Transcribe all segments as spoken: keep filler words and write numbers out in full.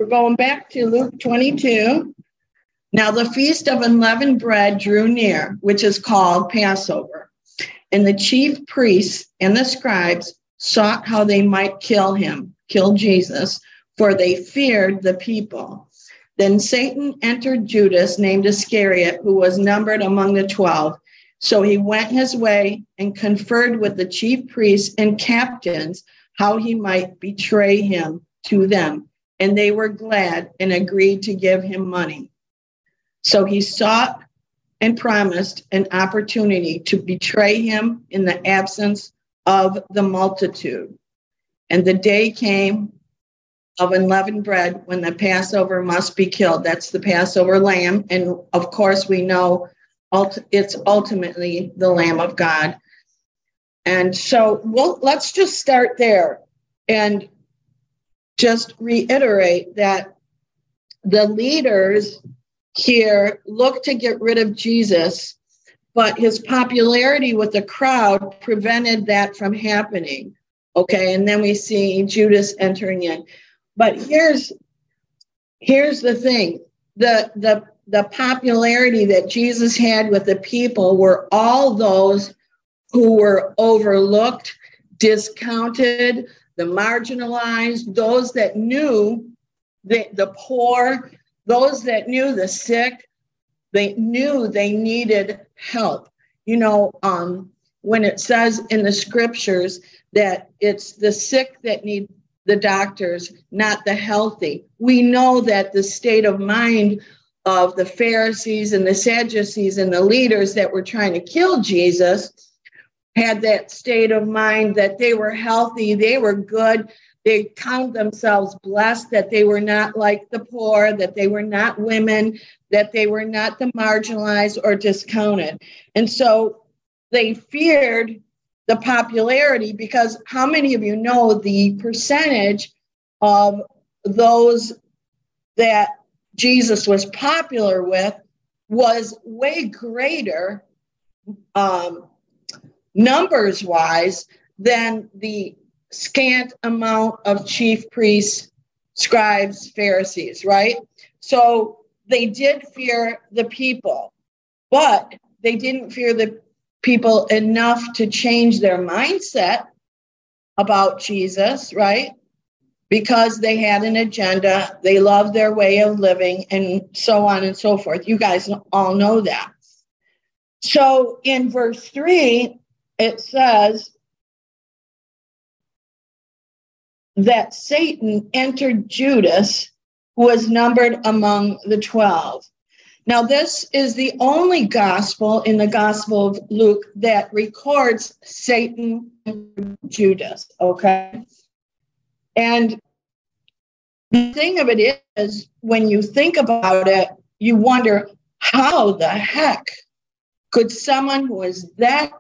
going back to Luke twenty-two. Now the feast of unleavened bread drew near, which is called Passover. And the chief priests and the scribes sought how they might kill him, kill Jesus, for they feared the people. Then Satan entered Judas, named Iscariot, who was numbered among the twelve. So he went his way and conferred with the chief priests and captains how he might betray him to them. And they were glad and agreed to give him money. So he sought and promised an opportunity to betray him in the absence of the multitude. And the day came of unleavened bread when the Passover must be killed. That's the Passover lamb. And of course, we know it's ultimately the Lamb of God. And so we'll, let's just start there and just reiterate that the leaders here look to get rid of Jesus, but his popularity with the crowd prevented that from happening. Okay, and then we see Judas entering in. But here's here's the thing. The, the, the popularity that Jesus had with the people were all those who were overlooked, discounted, the marginalized, those that knew the, the poor, those that knew the sick, they knew they needed help. You know, um, when it says in the scriptures that it's the sick that need the doctors, not the healthy. We know that the state of mind of the Pharisees and the Sadducees and the leaders that were trying to kill Jesus had that state of mind that they were healthy, they were good, they count themselves blessed, that they were not like the poor, that they were not women, that they were not the marginalized or discounted. And so they feared the popularity, because how many of you know the percentage of those that Jesus was popular with was way greater um, numbers wise than the scant amount of chief priests, scribes, Pharisees, right? So they did fear the people, but they didn't fear the people enough to change their mindset about Jesus, right? Because they had an agenda, they loved their way of living, and so on and so forth. You guys all know that. So in verse three, it says that Satan entered Judas, who was numbered among the twelve. Now, this is the only gospel in the Gospel of Luke that records Satan and Judas, okay? And the thing of it is, when you think about it, you wonder, how the heck could someone who is that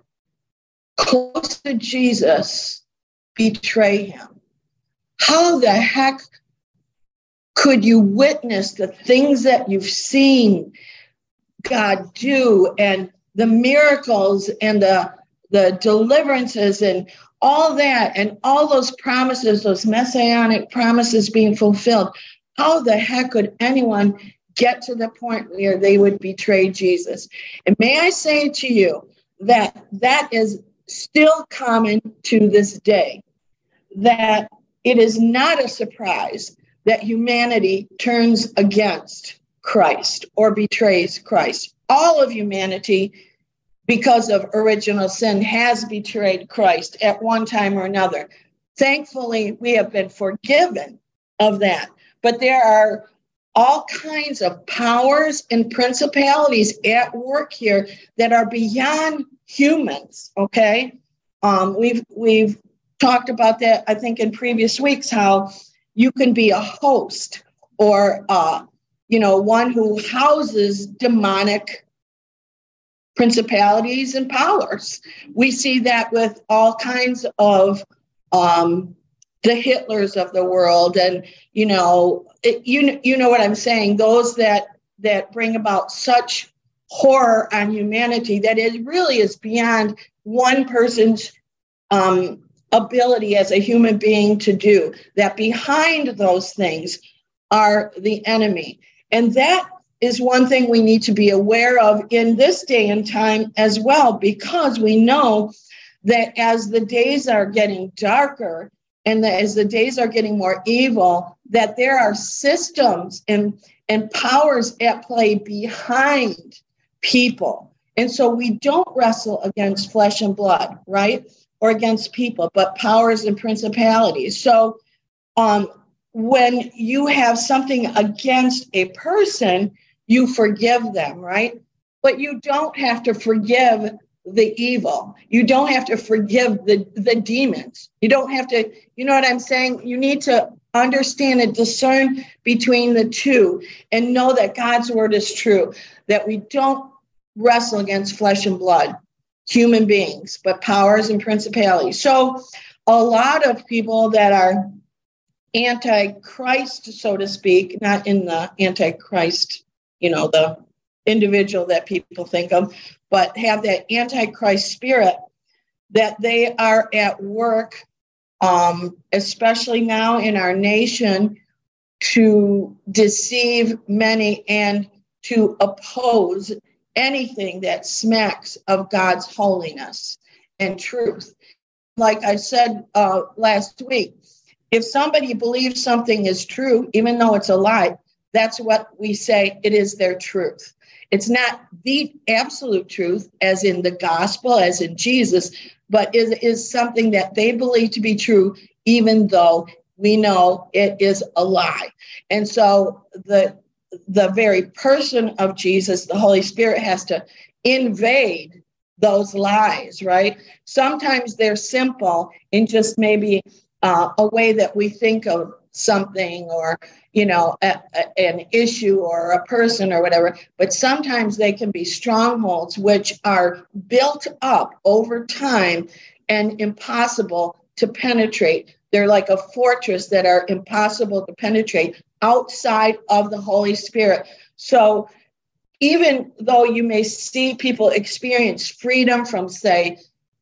close to Jesus betray him? How the heck could you witness the things that you've seen God do, and the miracles and the, the deliverances and all that, and all those promises, those messianic promises being fulfilled? How the heck could anyone get to the point where they would betray Jesus? And may I say to you that that is still common to this day, that it is not a surprise that humanity turns against Christ or betrays Christ. All of humanity, because of original sin, has betrayed Christ at one time or another. Thankfully, we have been forgiven of that. But there are all kinds of powers and principalities at work here that are beyond humans, okay? Um, we've we've talked about that, I think, in previous weeks, how you can be a host or, uh, you know, one who houses demonic principalities and powers. We see that with all kinds of um, the Hitlers of the world, and you know, it, you you know what I'm saying. Those that that bring about such horror on humanity that it really is beyond one person's um, ability as a human being to do. That behind those things are the enemy. And that is one thing we need to be aware of in this day and time as well, because we know that as the days are getting darker and that as the days are getting more evil, that there are systems and, and powers at play behind people. And so we don't wrestle against flesh and blood, right? Or against people, but powers and principalities. So um, when you have something against a person, you forgive them, right? But you don't have to forgive the evil. You don't have to forgive the, the demons. You don't have to, you know what I'm saying? You need to understand and discern between the two and know that God's word is true, that we don't wrestle against flesh and blood, human beings, but powers and principalities. So a lot of people that are anti-Christ, so to speak, not in the anti-Christ, you know, the individual that people think of, but have that anti-Christ spirit, that they are at work, um, especially now in our nation, to deceive many and to oppose anything that smacks of God's holiness and truth. Like I said uh, last week, if somebody believes something is true, even though it's a lie, that's what we say, it is their truth. It's not the absolute truth, as in the gospel, as in Jesus, but it is something that they believe to be true, even though we know it is a lie. And so the the very person of Jesus, the Holy Spirit, has to invade those lies, right? Sometimes they're simple in just maybe uh, a way that we think of something, or, you know, a, a, an issue or a person or whatever. But sometimes they can be strongholds which are built up over time and impossible to penetrate. They're like a fortress that are impossible to penetrate outside of the Holy Spirit. So even though you may see people experience freedom from, say,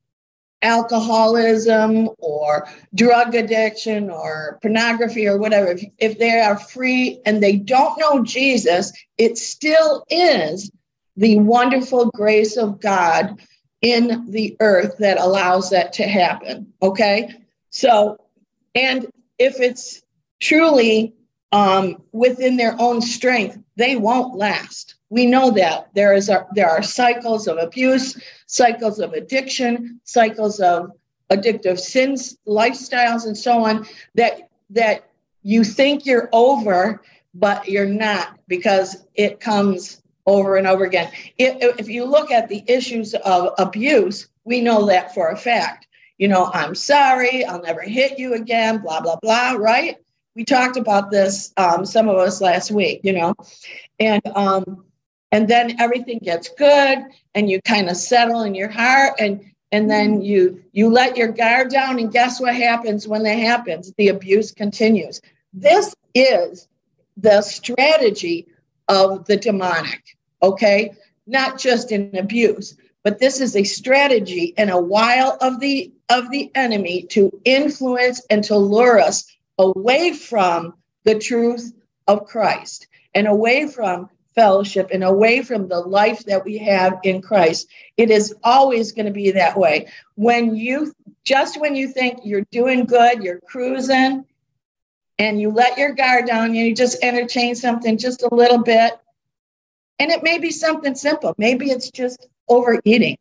alcoholism or drug addiction or pornography or whatever, if, if they are free and they don't know Jesus, it still is the wonderful grace of God in the earth that allows that to happen. Okay? So, and if it's truly um, within their own strength, they won't last. We know that there is a, there are cycles of abuse, cycles of addiction, cycles of addictive sins, lifestyles, and so on, that that you think you're over, but you're not, because it comes over and over again. If, if you look at the issues of abuse, we know that for a fact. You know, I'm sorry, I'll never hit you again, blah, blah, blah, right? We talked about this, um, some of us last week, you know, and um, and then everything gets good and you kind of settle in your heart, and and then you you let your guard down, and guess what happens when that happens? The abuse continues. This is the strategy of the demonic, okay? Not just in abuse, but this is a strategy and a wile of the of the enemy to influence and to lure us away from the truth of Christ and away from fellowship and away from the life that we have in Christ. It is always going to be that way. When you, just when you think you're doing good, you're cruising, and you let your guard down, and you just entertain something just a little bit, and it may be something simple. Maybe it's just overeating,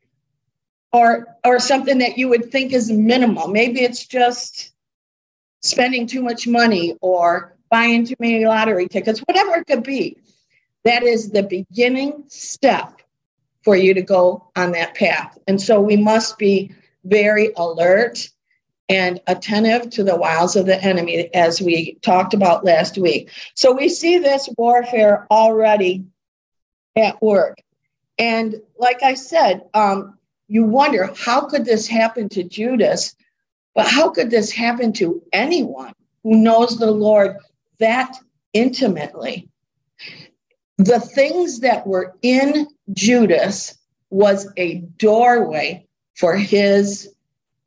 or or something that you would think is minimal. Maybe it's just spending too much money or buying too many lottery tickets, whatever it could be. That is the beginning step for you to go on that path. And so we must be very alert and attentive to the wiles of the enemy, as we talked about last week. So we see this warfare already at work. And like I said, um, you wonder, how could this happen to Judas? But how could this happen to anyone who knows the Lord that intimately? The things that were in Judas was a doorway for his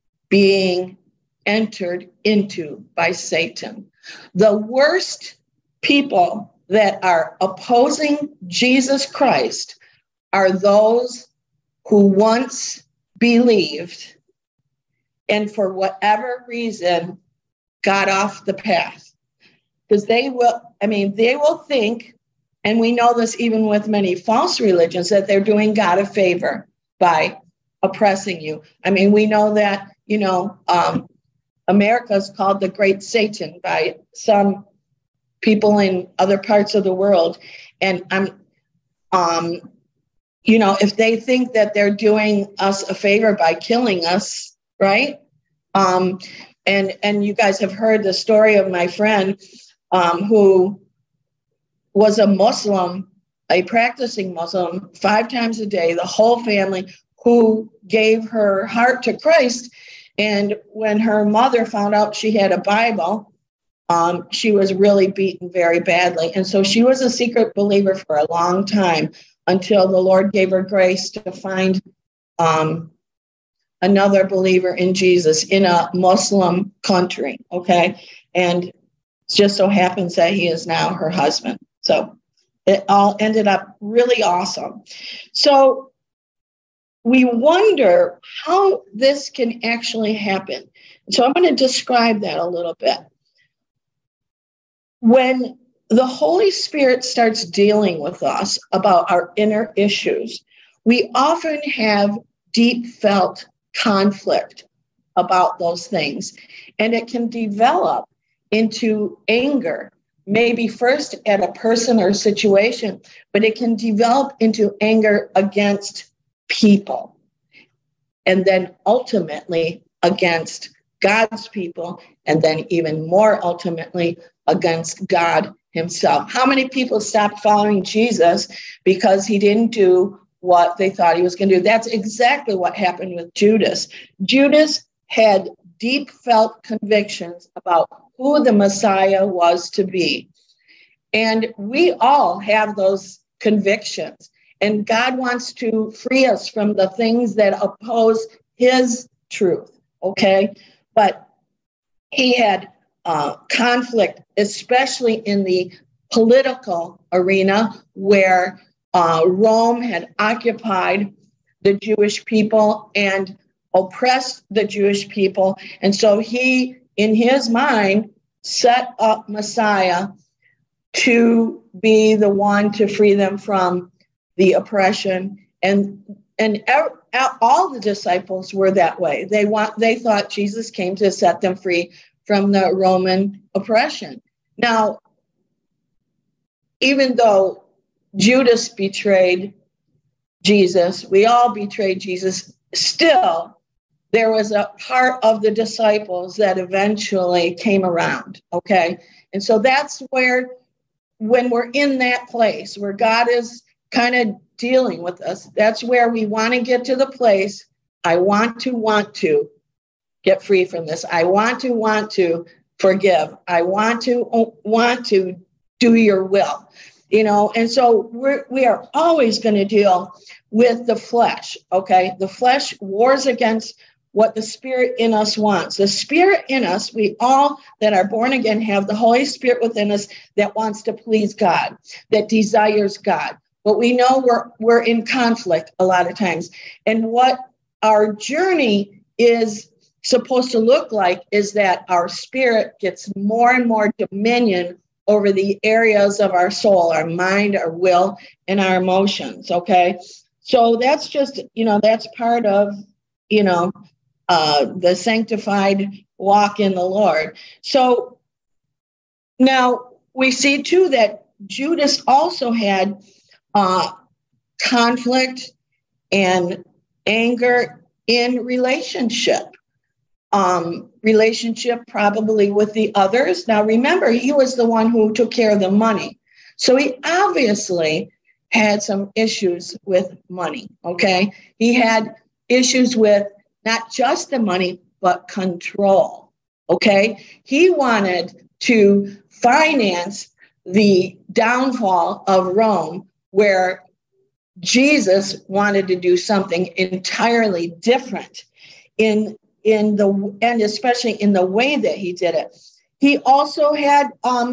being entered into by Satan. The worst people that are opposing Jesus Christ are those who once believed and for whatever reason got off the path. Because they will, I mean, they will think, and we know this even with many false religions, that they're doing God a favor by oppressing you. I mean, we know that, you know, um, America is called the Great Satan by some people in other parts of the world. And I'm, um, you know, if they think that they're doing us a favor by killing us, right? Um, and and you guys have heard the story of my friend um, who was a Muslim, a practicing Muslim, five times a day, the whole family, who gave her heart to Christ. And when her mother found out she had a Bible, um, she was really beaten very badly. And so she was a secret believer for a long time until the Lord gave her grace to find um, another believer in Jesus in a Muslim country, okay? And it just so happens that he is now her husband. So it all ended up really awesome. So we wonder how this can actually happen. So I'm going to describe that a little bit. When the Holy Spirit starts dealing with us about our inner issues, we often have deep felt conflict about those things, and it can develop into anger, maybe first at a person or situation, but it can develop into anger against people, and then ultimately against God's people, and then even more ultimately against God himself. How many people stopped following Jesus because he didn't do what they thought he was going to do? That's exactly what happened with Judas. Judas had deep felt convictions about who the Messiah was to be. And we all have those convictions. And God wants to free us from the things that oppose his truth, okay? But he had uh, conflict, especially in the political arena where uh, Rome had occupied the Jewish people and oppressed the Jewish people. And so he, in his mind, set up Messiah to be the one to free them from the oppression. And and all the disciples were that way. They want they thought Jesus came to set them free from the Roman oppression. Now, even though Judas betrayed Jesus, we all betrayed Jesus, still there was a part of the disciples that eventually came around, okay? And so that's where, when we're in that place where God is kind of dealing with us, that's where we want to get to the place, I want to want to get free from this. I want to want to forgive. I want to want to do your will, you know? And so we're, we are always going to deal with the flesh, okay? The flesh wars against what the Spirit in us wants. The Spirit in us, we all that are born again have the Holy Spirit within us that wants to please God, that desires God. But we know we're we're in conflict a lot of times. And what our journey is supposed to look like is that our spirit gets more and more dominion over the areas of our soul, our mind, our will, and our emotions, okay? So that's just, you know, that's part of, you know, uh, the sanctified walk in the Lord. So now we see, too, that Judas also had uh, conflict and anger in relationship. Um, relationship probably with the others. Now, remember, he was the one who took care of the money. So he obviously had some issues with money, okay? He had issues with not just the money, but control, okay? He wanted to finance the downfall of Rome, where Jesus wanted to do something entirely different in in the and especially in the way that he did it. He also had um,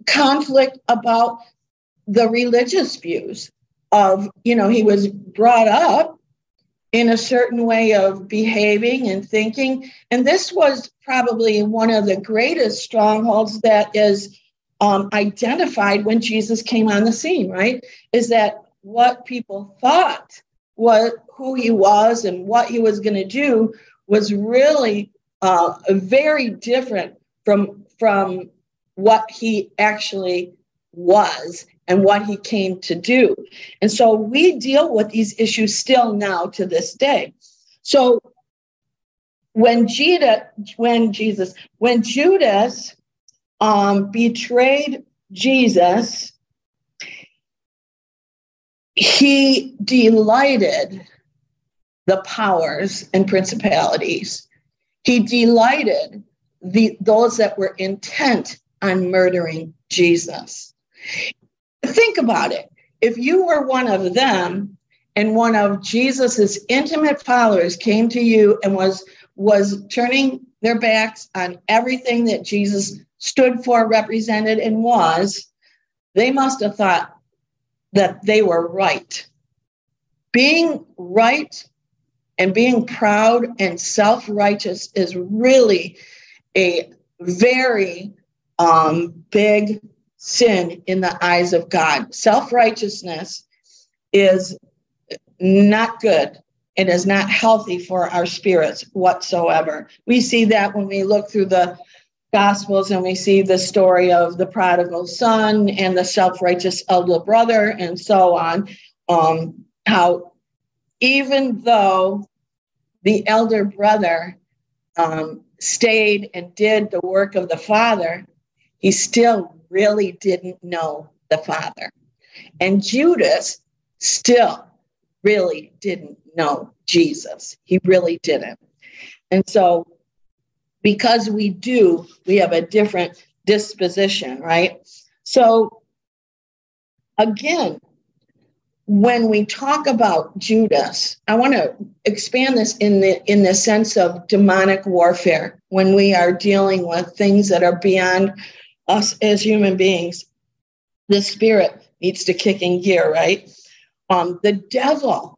conflict about the religious views of, you know, he was brought up in a certain way of behaving and thinking. And this was probably one of the greatest strongholds that is um, identified when Jesus came on the scene, right? Is that what people thought what who he was and what he was going to do was really uh, very different from, from what he actually was and what he came to do. And so we deal with these issues still now to this day. So when Judas, when Jesus, when Judas um, betrayed Jesus, he delighted the powers and principalities. He delighted the those that were intent on murdering Jesus. Think about it. If you were one of them and one of Jesus's intimate followers came to you and was, was turning their backs on everything that Jesus stood for, represented, and was, they must have thought that they were right. Being right and being proud and self-righteous is really a very um, big sin in the eyes of God. Self-righteousness is not good. It is not healthy for our spirits whatsoever. We see that when we look through the Gospels and we see the story of the prodigal son and the self-righteous elder brother and so on, um, how even though the elder brother um, stayed and did the work of the father, he still really didn't know the Father. And Judas still really didn't know Jesus. He really didn't. And so because we do, we have a different disposition, right? So again, when we talk about Judas, I want to expand this in the in the sense of demonic warfare when we are dealing with things that are beyond us as human beings. The spirit needs to kick in gear, right? Um, the devil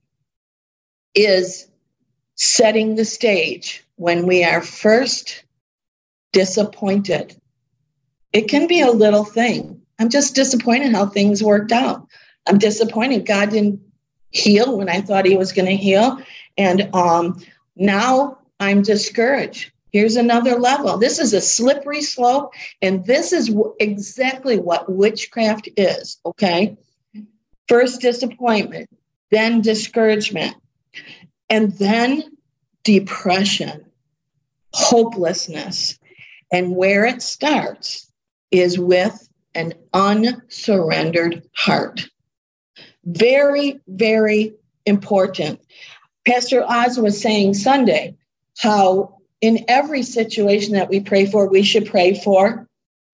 is setting the stage when we are first disappointed. It can be a little thing. I'm just disappointed how things worked out. I'm disappointed God didn't heal when I thought he was going to heal. And um, now I'm discouraged. Here's another level. This is a slippery slope. And this is w- exactly what witchcraft is, okay? First disappointment, then discouragement, and then depression, hopelessness. And where it starts is with an unsurrendered heart. Very, very important. Pastor Oz was saying Sunday how in every situation that we pray for, we should pray for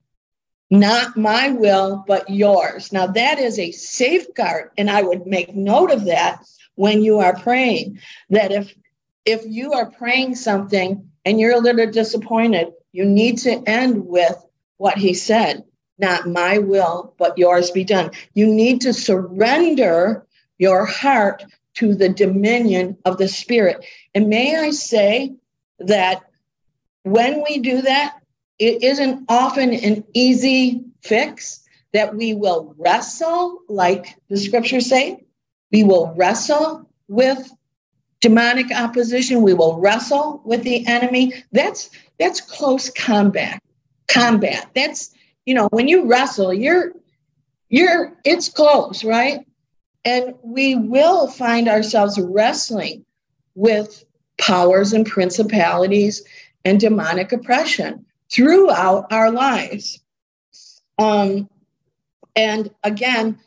not my will, but yours. Now, that is a safeguard, and I would make note of that when you are praying, that if if you are praying something and you're a little disappointed, you need to end with what he said, not my will, but yours be done. You need to surrender your heart to the dominion of the Spirit. And may I say that when we do that, it isn't often an easy fix, that we will wrestle, like the scriptures say. We will wrestle with demonic opposition. We will wrestle with the enemy. That's that's close combat. Combat. That's, you know, when you wrestle, you're you're it's close, right? And we will find ourselves wrestling with powers and principalities and demonic oppression throughout our lives. Um, and again,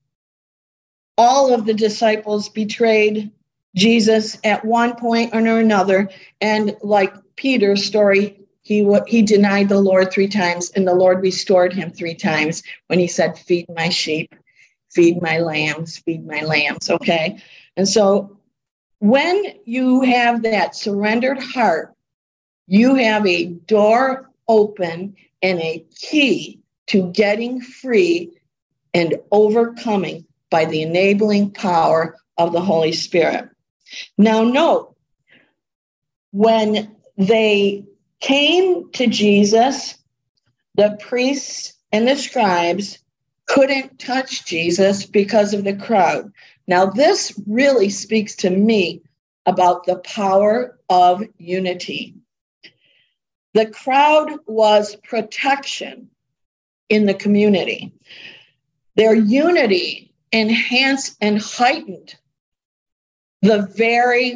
all of the disciples betrayed Jesus at one point or another. And like Peter's story, he he denied the Lord three times, and the Lord restored him three times when he said, feed my sheep, feed my lambs, feed my lambs, okay? And so when you have that surrendered heart, you have a door open and a key to getting free and overcoming by the enabling power of the Holy Spirit. Now, note, when they came to Jesus, the priests and the scribes couldn't touch Jesus because of the crowd. Now, this really speaks to me about the power of unity. The crowd was protection in the community. Their unity enhanced and heightened the very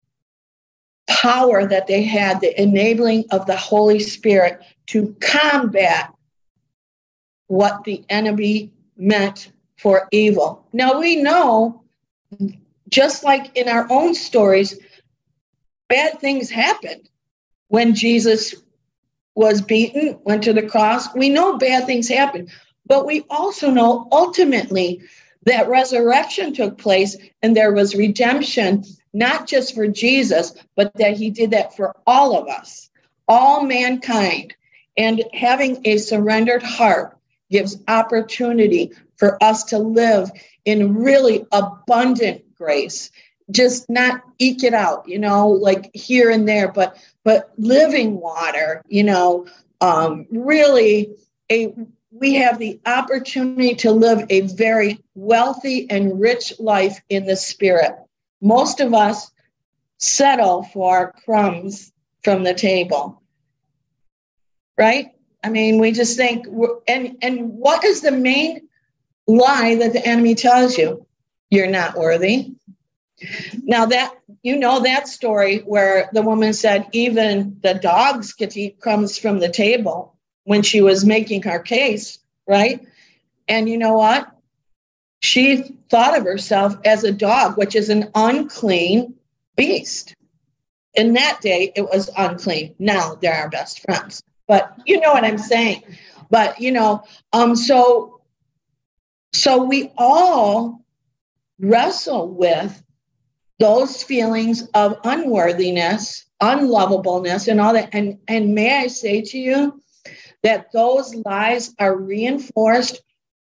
power that they had, the enabling of the Holy Spirit to combat what the enemy meant for evil. Now, we know, just like in our own stories, bad things happened when Jesus was beaten, went to the cross. We know bad things happened, but we also know ultimately that resurrection took place and there was redemption, not just for Jesus, but that he did that for all of us, all mankind. And having a surrendered heart gives opportunity for us to live in really abundant grace, just not eke it out, you know, like here and there, but but living water, you know, um, really a we have the opportunity to live a very wealthy and rich life in the Spirit. Most of us settle for crumbs from the table, right? I mean, we just think, we're, and and what is the main lie that the enemy tells you? You're not worthy. Now that, you know, that story where the woman said even the dogs get to eat crumbs from the table when she was making her case, right? And you know what? She thought of herself as a dog, which is an unclean beast. In that day, it was unclean. Now they're our best friends. But you know what I'm saying? But, you know, um, so, so we all wrestle with those feelings of unworthiness, unlovableness, and all that. And, and may I say to you that those lies are reinforced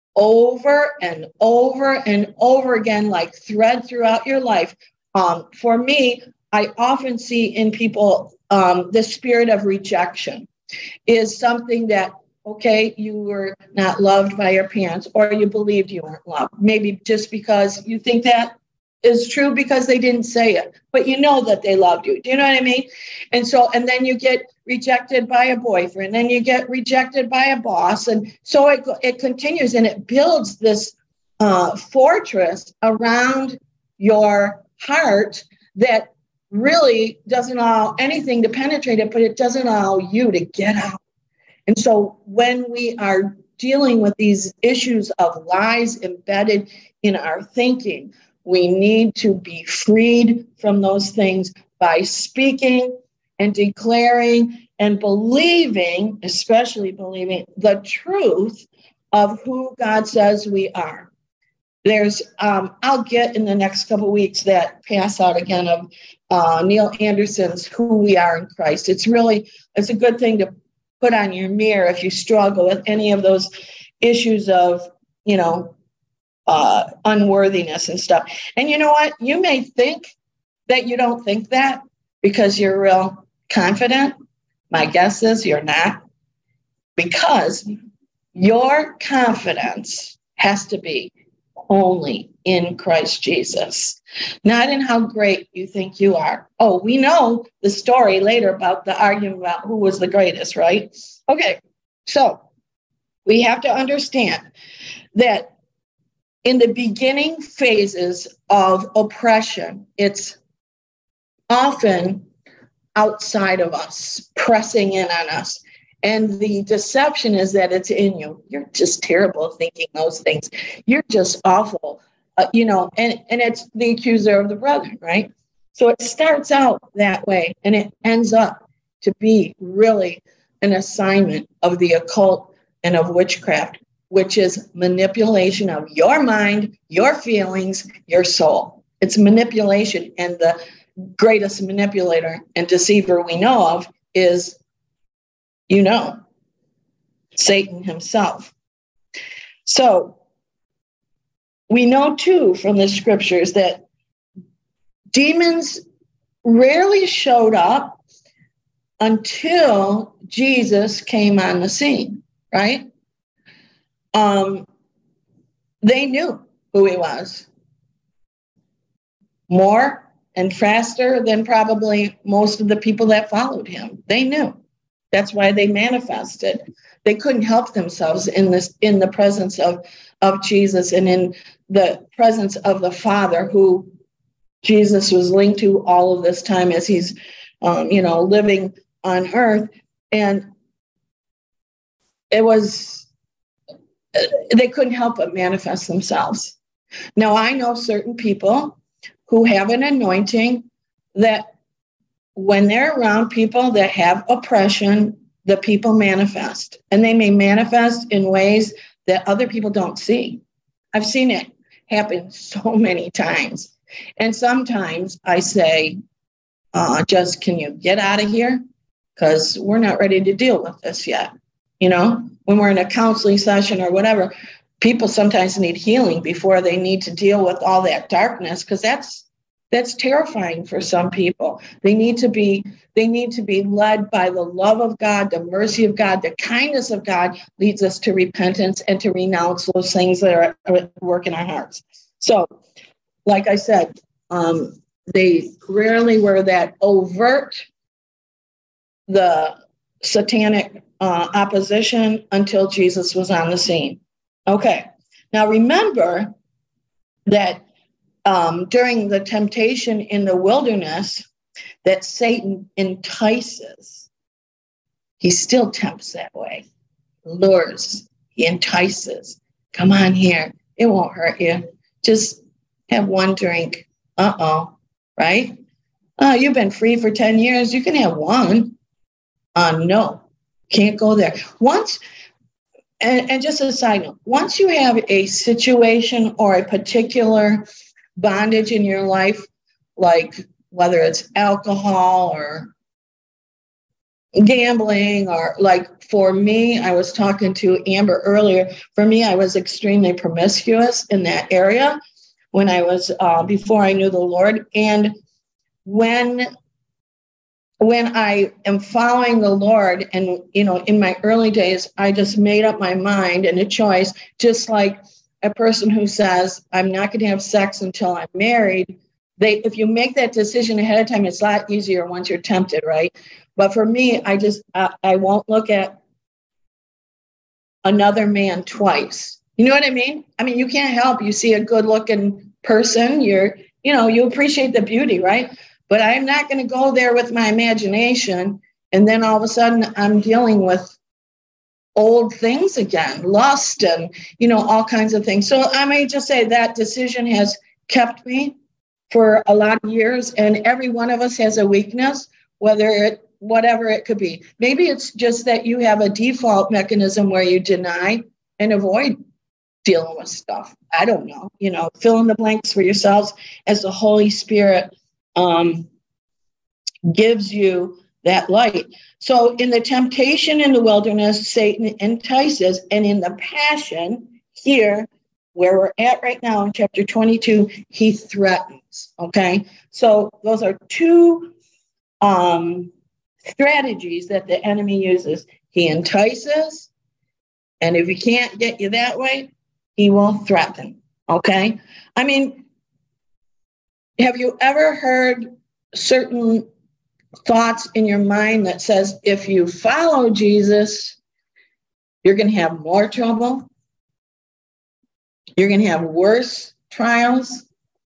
over and over and over again, like thread throughout your life. Um, for me, I often see in people um, the spirit of rejection is something that, okay, you were not loved by your parents, or you believed you weren't loved. Maybe just because you think that is true because they didn't say it, but you know that they loved you. Do you know what I mean? And so, and then you get rejected by a boyfriend, then you get rejected by a boss. And so it, it continues and it builds this uh, fortress around your heart that really doesn't allow anything to penetrate it, but it doesn't allow you to get out. And so when we are dealing with these issues of lies embedded in our thinking, we need to be freed from those things by speaking and declaring and believing, especially believing the truth of who God says we are. There's, um, I'll get in the next couple of weeks that pass out again of uh, Neil Anderson's Who We Are in Christ. It's really, it's a good thing to put on your mirror if you struggle with any of those issues of, you know, uh, unworthiness and stuff. And you know what? You may think that you don't think that because you're real confident. My guess is you're not, because your confidence has to be only in Christ Jesus, not in how great you think you are. Oh, we know the story later about the argument about who was the greatest, right? Okay, so we have to understand that in the beginning phases of oppression, it's often outside of us, pressing in on us. And the deception is that it's in you. You're just terrible at thinking those things. You're just awful, uh, you know, and, and it's the accuser of the brethren, right? So it starts out that way, and it ends up to be really an assignment of the occult and of witchcraft, which is manipulation of your mind, your feelings, your soul. It's manipulation. And the greatest manipulator and deceiver we know of is, you know, Satan himself. So we know too from the scriptures that demons rarely showed up until Jesus came on the scene, right? Um, they knew who he was more and faster than probably most of the people that followed him. They knew. That's why they manifested. They couldn't help themselves in this, in the presence of, of Jesus and in the presence of the Father, who Jesus was linked to all of this time as he's, um, you know, living on earth. And it was, they couldn't help but manifest themselves. Now, I know certain people who have an anointing that when they're around people that have oppression, the people manifest. And they may manifest in ways that other people don't see. I've seen it happen so many times. And sometimes I say, uh, just, can you get out of here? Because we're not ready to deal with this yet. You know, when we're in a counseling session or whatever, people sometimes need healing before they need to deal with all that darkness, because that's that's terrifying for some people. They need to be they need to be led by the love of God, the mercy of God, the kindness of God leads us to repentance and to renounce those things that are at work in our hearts. So, like I said, um, they rarely were that overt, the satanic uh, opposition, until Jesus was on the scene. Okay, now remember that um, during the temptation in the wilderness, that Satan entices. He still tempts that way, lures, he entices. Come on here, it won't hurt you. Just have one drink. Uh-oh, right? Oh, you've been free for ten years. You can have one. Uh, no, can't go there. Once, and, and just a side note, once you have a situation or a particular bondage in your life, like whether it's alcohol or gambling, or like for me, I was talking to Amber earlier. For me, I was extremely promiscuous in that area when I was, uh, before I knew the Lord. And when when I am following the Lord, and, you know, in my early days, I just made up my mind and a choice, just like a person who says, I'm not going to have sex until I'm married. They, if you make that decision ahead of time, it's a lot easier once you're tempted, right? But for me, I just, I, I won't look at another man twice. You know what I mean? I mean, you can't help, you see a good looking person, you're, you know, you appreciate the beauty, right? But I'm not going to go there with my imagination, and then all of a sudden I'm dealing with old things again, lust and, you know, all kinds of things. So I may just say that decision has kept me for a lot of years, and every one of us has a weakness, whether it, whatever it could be. Maybe it's just that you have a default mechanism where you deny and avoid dealing with stuff. I don't know, you know, fill in the blanks for yourselves as the Holy Spirit um, gives you that light. So in the temptation in the wilderness, Satan entices, and in the passion here, where we're at right now in chapter twenty-two, he threatens, okay? So those are two um, strategies that the enemy uses. He entices, and if he can't get you that way, he will threaten, okay? I mean, have you ever heard certain thoughts in your mind that says, if you follow Jesus, you're going to have more trouble? You're going to have worse trials?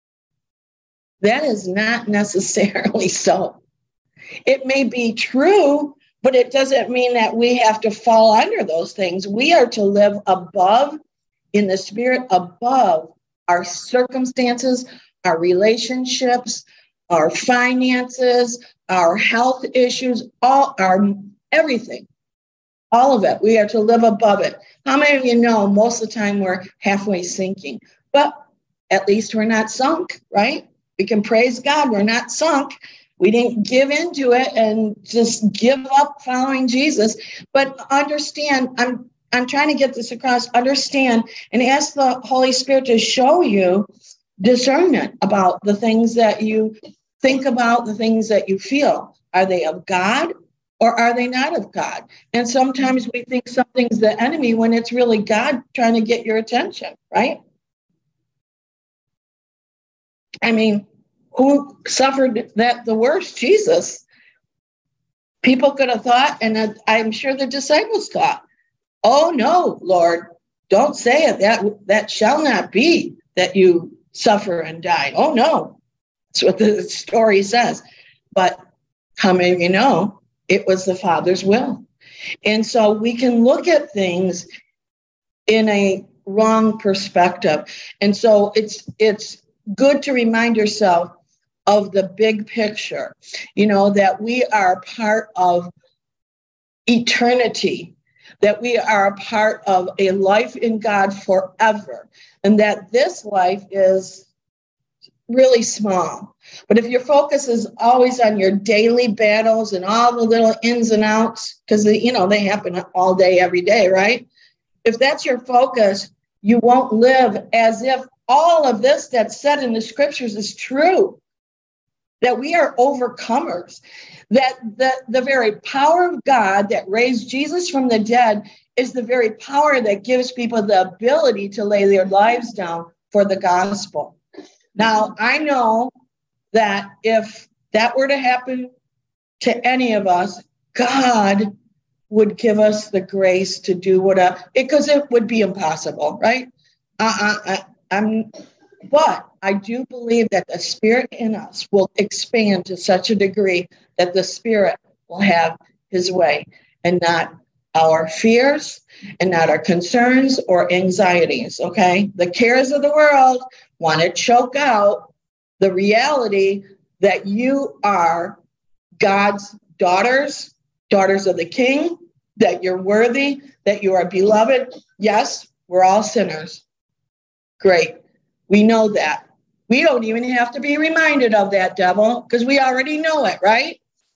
That is not necessarily so. It may be true, but it doesn't mean that we have to fall under those things. We are to live above, in the spirit, above our circumstances, our relationships, our finances, our health issues, all our everything, all of it. We are to live above it. How many of you know most of the time we're halfway sinking, but at least we're not sunk, right? We can praise God. We're not sunk. We didn't give into it and just give up following Jesus. But understand, I'm I'm trying to get this across, understand and ask the Holy Spirit to show you discernment about the things that you think about, the things that you feel. Are they of God or are they not of God? And sometimes we think something's the enemy when it's really God trying to get your attention, right? I mean, who suffered that the worst? Jesus. People could have thought, and I'm sure the disciples thought, oh no, Lord, don't say it. That, that shall not be that you suffer and die. Oh no. That's what the story says. But how many of you know it was the Father's will? And so we can look at things in a wrong perspective. And so it's it's good to remind yourself of the big picture, you know, that we are part of eternity, that we are a part of a life in God forever, and that this life is really small. But if your focus is always on your daily battles and all the little ins and outs, because, you know, they happen all day, every day, right? If that's your focus, you won't live as if all of this that's said in the scriptures is true, that we are overcomers, that the, the very power of God that raised Jesus from the dead is the very power that gives people the ability to lay their lives down for the gospel. Now, I know that if that were to happen to any of us, God would give us the grace to do whatever, because it would be impossible, right? Uh, I, I'm, but I do believe that the Spirit in us will expand to such a degree that the Spirit will have his way, and not our fears and not our concerns or anxieties, okay? The cares of the world want to choke out the reality that you are God's daughters, daughters of the King, that you're worthy, that you are beloved. Yes, we're all sinners. Great. We know that. We don't even have to be reminded of that, devil, because we already know it, right?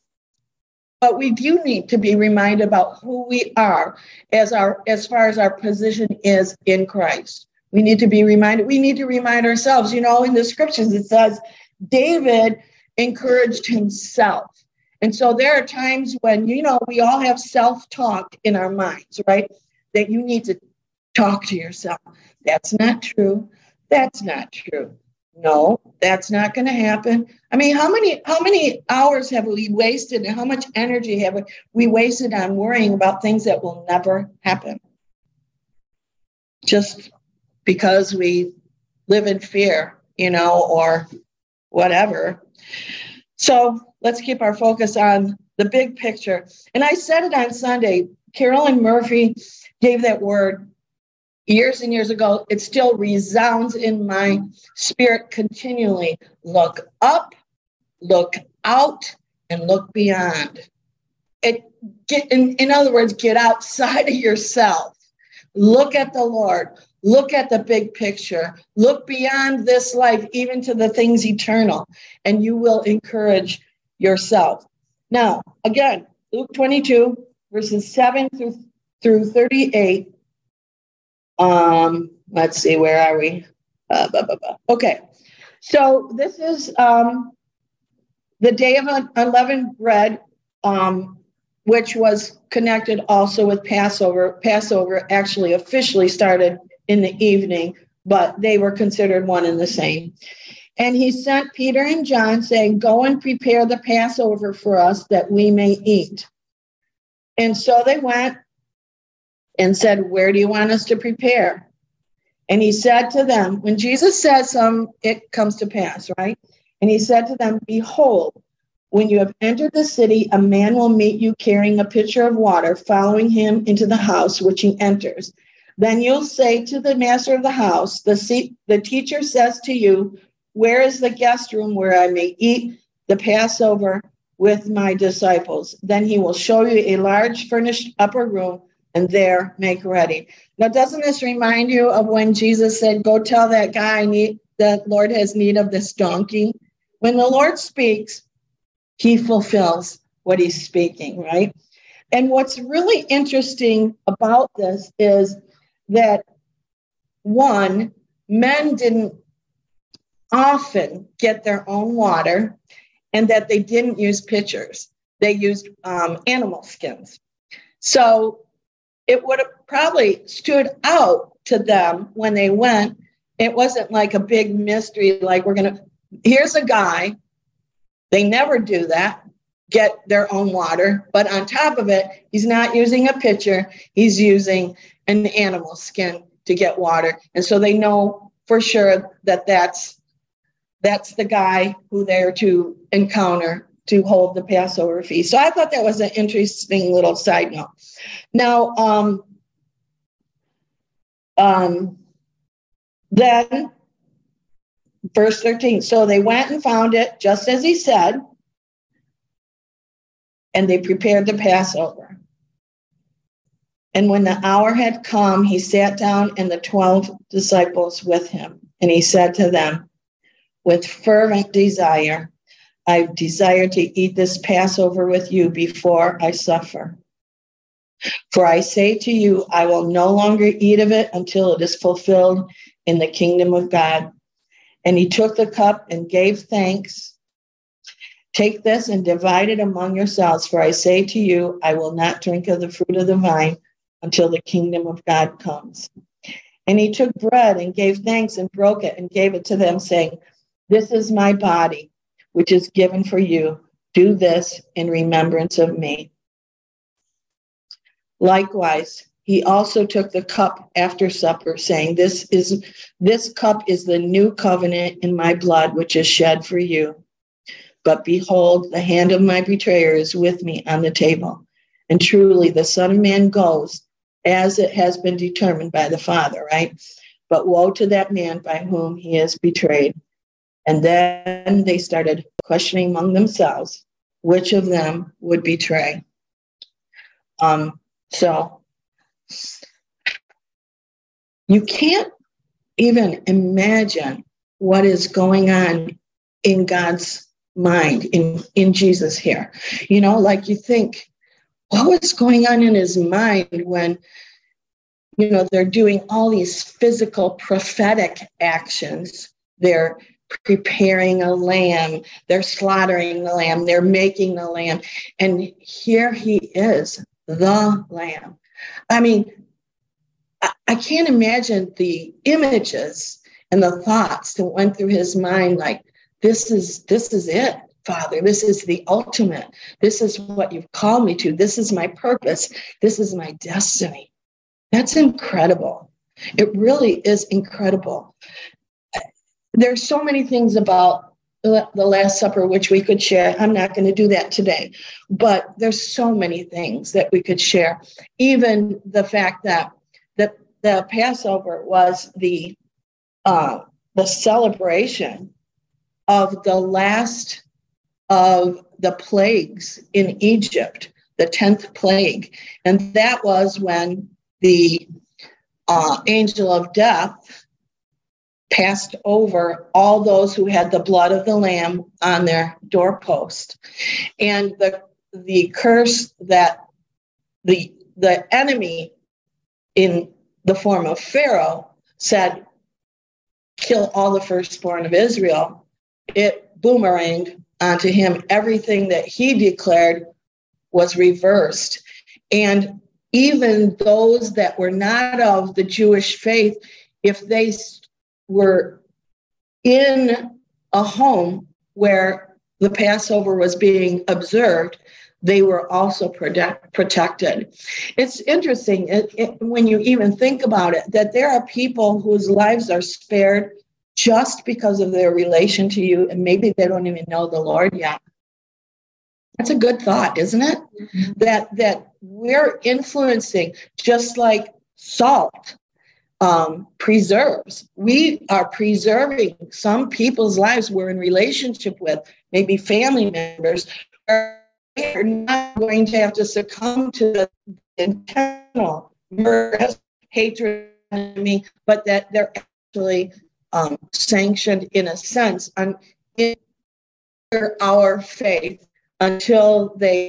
But we do need to be reminded about who we are as our, as far as our position is in Christ. We need to be reminded. We need to remind ourselves, you know, in the scriptures, it says David encouraged himself. And so there are times when, you know, we all have self-talk in our minds, right? That you need to talk to yourself. That's not true. That's not true. No, that's not going to happen. I mean, how many how many hours have we wasted and how much energy have we wasted on worrying about things that will never happen? Just because we live in fear, you know, or whatever. So let's keep our focus on the big picture. And I said it on Sunday. Carolyn Murphy gave that word years and years ago. It still resounds in my spirit continually. Look up, look out, and look beyond. It get in, in other words, get outside of yourself. Look at the Lord. Look at the big picture. Look beyond this life, even to the things eternal, and you will encourage yourself. Now, again, Luke twenty-two, verses seven through, through thirty-eight. Um, let's see, where are we? Uh, blah, blah, blah. Okay, so this is um, the day of unleavened bread, um, which was connected also with Passover. Passover actually officially started in the evening, but they were considered one and the same. And he sent Peter and John, saying, go and prepare the Passover for us that we may eat. And so they went and said, where do you want us to prepare? And he said to them, when Jesus says some, it comes to pass, right? And he said to them, behold, when you have entered the city, a man will meet you carrying a pitcher of water, following him into the house which he enters. Then you'll say to the master of the house, the, seat, the teacher says to you, where is the guest room where I may eat the Passover with my disciples? Then he will show you a large furnished upper room, and there make ready. Now, doesn't this remind you of when Jesus said, go tell that guy I need, that Lord has need of this donkey? When the Lord speaks, he fulfills what he's speaking, right? And what's really interesting about this is that, one, men didn't often get their own water, and that they didn't use pitchers. They used um, animal skins. So it would have probably stood out to them when they went. It wasn't like a big mystery, like we're going to, here's a guy, they never do that, get their own water. But on top of it, he's not using a pitcher, he's using an animal skin to get water. And so they know for sure that that's, that's the guy who they're to encounter to hold the Passover feast. So I thought that was an interesting little side note. Now, um, um, then, verse thirteen, so they went and found it just as he said, and they prepared the Passover. And when the hour had come, he sat down and the twelve disciples with him. And he said to them, with fervent desire, I desire to eat this Passover with you before I suffer. For I say to you, I will no longer eat of it until it is fulfilled in the kingdom of God. And he took the cup and gave thanks. Take this and divide it among yourselves. For I say to you, I will not drink of the fruit of the vine until the kingdom of God comes. And he took bread and gave thanks and broke it and gave it to them, saying, this is my body, which is given for you. Do this in remembrance of me. Likewise, he also took the cup after supper, saying, This is this cup is the new covenant in my blood, which is shed for you. But behold, the hand of my betrayer is with me on the table. And truly, the Son of Man goes as it has been determined by the Father, right? But woe to that man by whom he is betrayed. And then they started questioning among themselves which of them would betray. Um, so you can't even imagine what is going on in God's mind, in, in Jesus here. You know, like you think, what was going on in his mind when, you know, they're doing all these physical prophetic actions. They're preparing a lamb, they're slaughtering the lamb, they're making the lamb. And here he is, the lamb. I mean, I, I can't imagine the images and the thoughts that went through his mind, like, this is this is it, Father. This is the ultimate. This is what you've called me to. This is my purpose. This is my destiny. That's incredible. It really is incredible. There's so many things about the Last Supper which we could share. I'm not going to do that today, but there's so many things that we could share. Even the fact that the, the Passover was the uh, the celebration of the last of the plagues in Egypt, the tenth plague. And that was when the uh, angel of death passed over all those who had the blood of the lamb on their doorpost. And the the curse that the the enemy in the form of Pharaoh said, kill all the firstborn of Israel, it boomeranged onto him. Everything that he declared was reversed. And even those that were not of the Jewish faith, if they were in a home where the Passover was being observed, they were also protect, protected. It's interesting it, it, when you even think about it, that there are people whose lives are spared just because of their relation to you, and maybe they don't even know the Lord yet. That's a good thought, isn't it? Mm-hmm. That that we're influencing, just like salt um, preserves. We are preserving some people's lives we're in relationship with, maybe family members. They're not going to have to succumb to the intentional murder, hatred, enemy, but that they're actually um, sanctioned in a sense on in our faith until they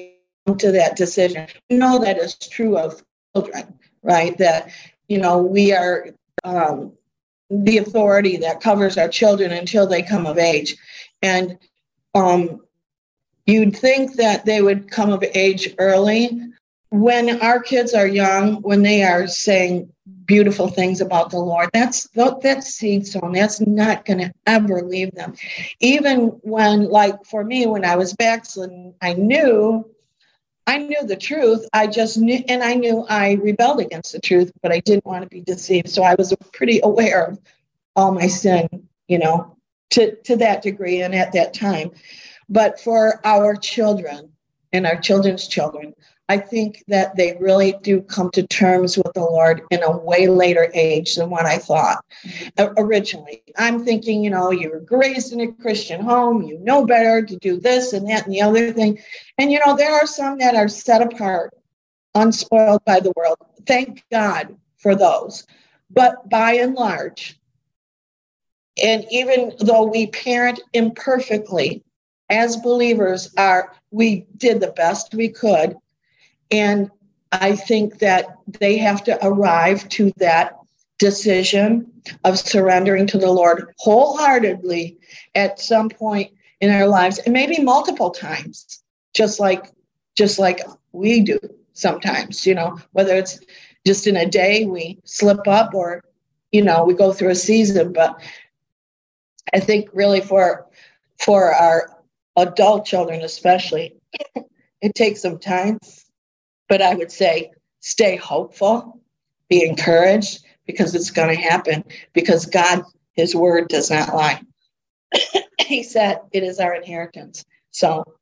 to that decision. You know that is true of children, right? That, you know, we are um, the authority that covers our children until they come of age. And um, you'd think that they would come of age early. When our kids are young, when they are saying beautiful things about the Lord, that's that's seed sown. That's not going to ever leave them. Even when, like for me, when I was backslidden, I knew, I knew the truth. I just knew, and I knew I rebelled against the truth, but I didn't want to be deceived. So I was pretty aware of all my sin, you know, to, to that degree and at that time. But for our children and our children's children, I think that they really do come to terms with the Lord in a way later age than what I thought originally. I'm thinking, you know, you were raised in a Christian home, you know better to do this and that and the other thing. And, you know, there are some that are set apart, unspoiled by the world. Thank God for those. But by and large, and even though we parent imperfectly, as believers, are we did the best we could. And I think that they have to arrive to that decision of surrendering to the Lord wholeheartedly at some point in our lives, and maybe multiple times, just like just like we do sometimes, you know, whether it's just in a day we slip up or, you know, we go through a season. But I think really for for our adult children especially, it takes some time. But I would say stay hopeful, be encouraged, because it's going to happen, because God, his word does not lie. He said it is our inheritance. So,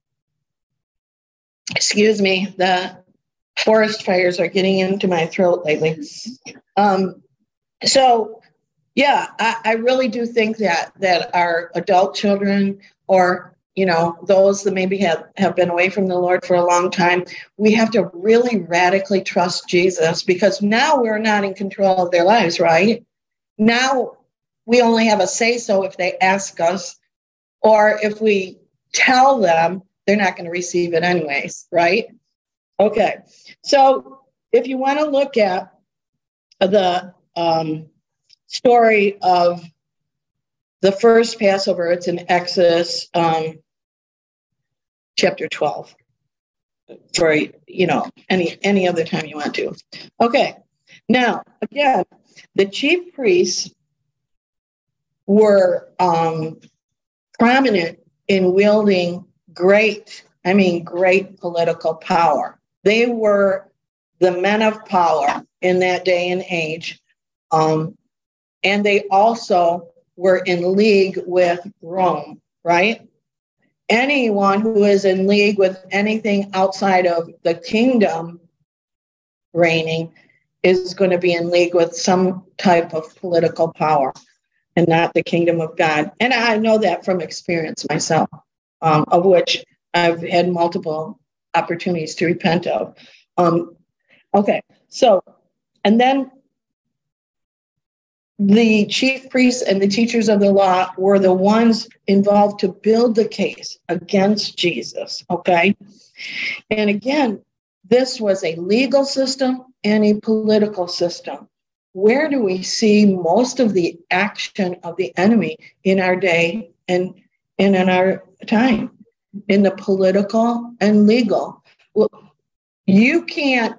excuse me, the forest fires are getting into my throat lately. Um, so, yeah, I, I really do think that that our adult children, or you know, those that maybe have, have been away from the Lord for a long time, we have to really radically trust Jesus, because now we're not in control of their lives, right? Now we only have a say-so if they ask us, or if we tell them, they're not going to receive it anyways, right? Okay, so if you want to look at the um, story of the first Passover, it's in Exodus um, chapter twelve, for, you know, any any other time you want to. Okay, now again, the chief priests were um, prominent in wielding great, I mean, great political power. They were the men of power in that day and age, um, and they also were in league with Rome, right? Anyone who is in league with anything outside of the kingdom reigning is going to be in league with some type of political power, and not the kingdom of God. And I know that from experience myself, um, of which I've had multiple opportunities to repent of. Um, okay, so, and then the chief priests and the teachers of the law were the ones involved to build the case against Jesus, okay? And again, this was a legal system and a political system. Where do we see most of the action of the enemy in our day and, and in our time? In the political and legal. Well, you can't,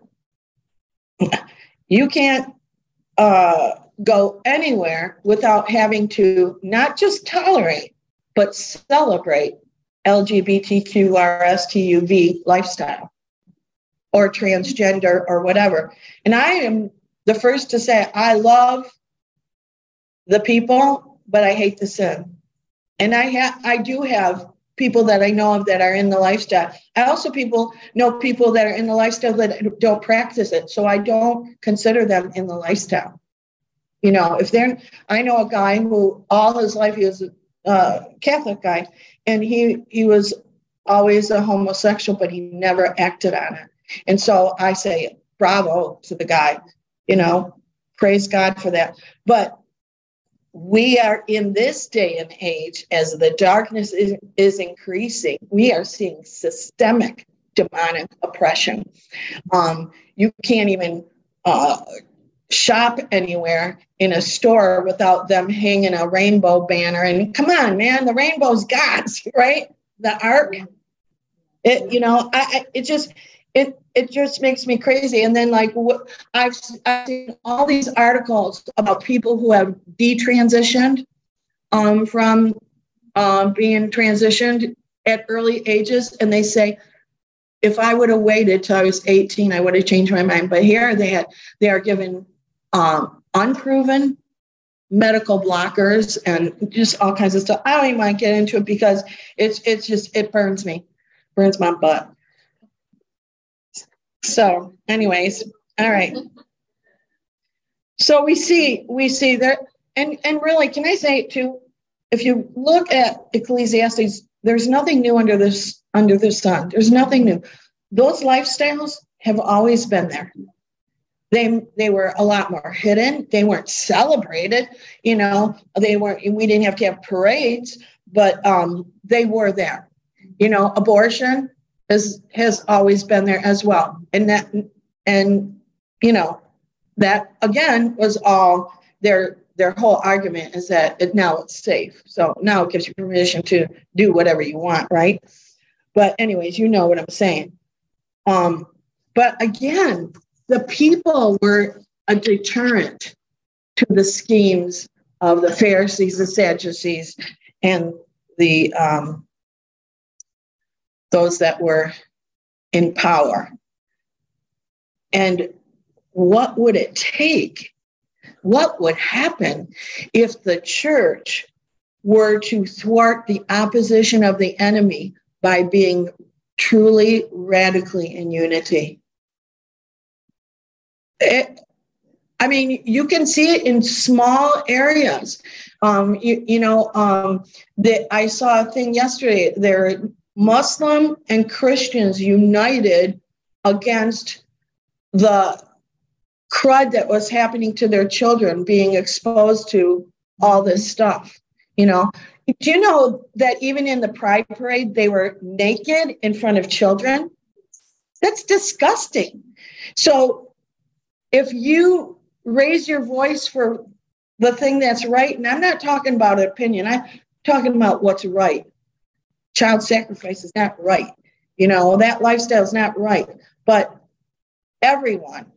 you can't, uh, go anywhere without having to not just tolerate, but celebrate L G B T Q R S T U V lifestyle or transgender or whatever. And I am the first to say, I love the people, but I hate the sin. And I have, I do have people that I know of that are in the lifestyle. I also people know people that are in the lifestyle that don't practice it. So I don't consider them in the lifestyle. You know, if they're, I know a guy who all his life, he was a uh, Catholic guy, and he, he was always a homosexual, but he never acted on it. And so I say, bravo to the guy, you know, praise God for that. But we are in this day and age, as the darkness is, is increasing, we are seeing systemic demonic oppression. Um, you can't even uh, shop anywhere in a store without them hanging a rainbow banner. And come on, man, the rainbow's God's, right? The ark. It, you know, I, I it just it it just makes me crazy. And then like what I've, I've seen all these articles about people who have detransitioned um, from um, being transitioned at early ages, and they say, if I would have waited till I was eighteen, I would have changed my mind. But here they had, they are given um, unproven medical blockers and just all kinds of stuff. I don't even want to get into it because it's it's just it burns me, burns my butt. So, anyways, all right. So we see we see that, and and really, can I say too? If you look at Ecclesiastes, there's nothing new under this under the sun. There's nothing new. Those lifestyles have always been there. They they were a lot more hidden. They weren't celebrated. You know, they weren't. We didn't have to have parades, but um, they were there. You know, abortion has has always been there as well, and that and you know that again was all their their whole argument is that it, now it's safe. So now it gives you permission to do whatever you want, right? But anyways, you know what I'm saying. Um, but again, the people were a deterrent to the schemes of the Pharisees, the Sadducees, and the um, those that were in power. And what would it take? What would happen if the church were to thwart the opposition of the enemy by being truly, radically in unity? It, I mean, you can see it in small areas. Um, you, you know, um, that I saw a thing yesterday. There are Muslim and Christians united against the crud that was happening to their children, being exposed to all this stuff. You know, do you know that even in the Pride Parade, they were naked in front of children? That's disgusting. So if you raise your voice for the thing that's right, and I'm not talking about opinion, I'm talking about what's right. Child sacrifice is not right. You know, that lifestyle is not right. But everyone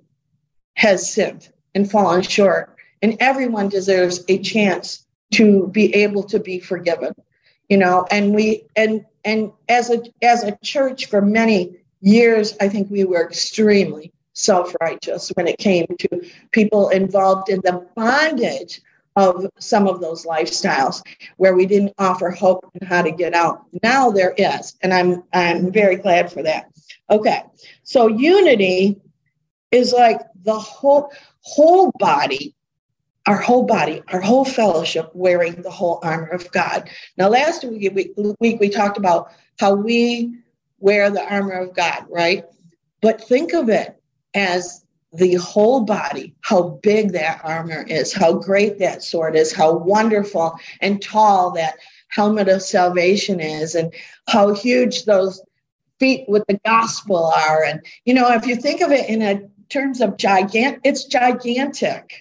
has sinned and fallen short, and everyone deserves a chance to be able to be forgiven. You know, and we and and as a as a church for many years, I think we were extremely self-righteous when it came to people involved in the bondage of some of those lifestyles where we didn't offer hope on how to get out. Now there is, and I'm I'm very glad for that. Okay, so unity is like the whole whole body, our whole body, our whole fellowship wearing the whole armor of God. Now, last week we, week we talked about how we wear the armor of God, right? But think of it as the whole body, how big that armor is, how great that sword is, how wonderful and tall that helmet of salvation is, and how huge those feet with the gospel are. And, you know, if you think of it in a terms of gigant, it's gigantic.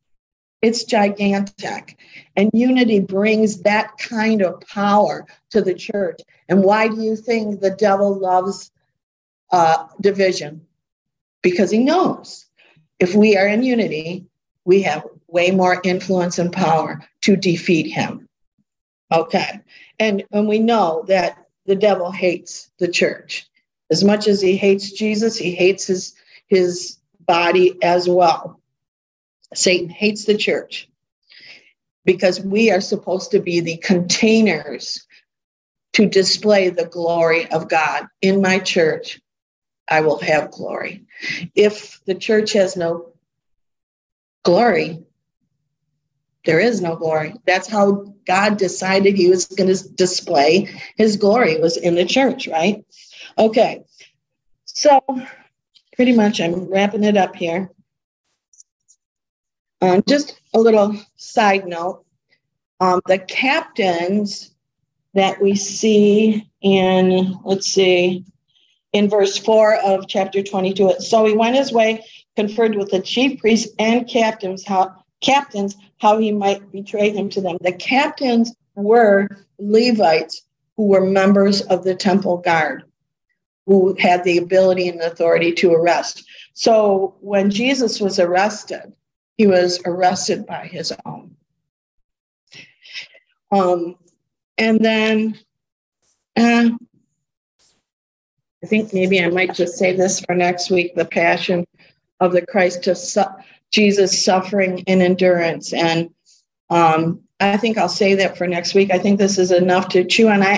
It's gigantic. And unity brings that kind of power to the church. And why do you think the devil loves uh, division? Because he knows if we are in unity, we have way more influence and power to defeat him. Okay. And, and we know that the devil hates the church. As much as he hates Jesus, he hates his, his body as well. Satan hates the church because we are supposed to be the containers to display the glory of God. In my church, I will have glory. If the church has no glory, there is no glory. That's how God decided he was going to display his glory, was in the church, right? Okay. So pretty much I'm wrapping it up here. Um, just a little side note. Um, the captains that we see in, let's see, in verse four of chapter twenty-two. So he went his way, conferred with the chief priests and captains how captains how he might betray him to them. The captains were Levites who were members of the temple guard, who had the ability and authority to arrest. So when Jesus was arrested, he was arrested by his own. Um, and then uh, I think maybe I might just say this for next week, the passion of the Christ, to su- Jesus' suffering and endurance. And um, I think I'll say that for next week. I think this is enough to chew on. I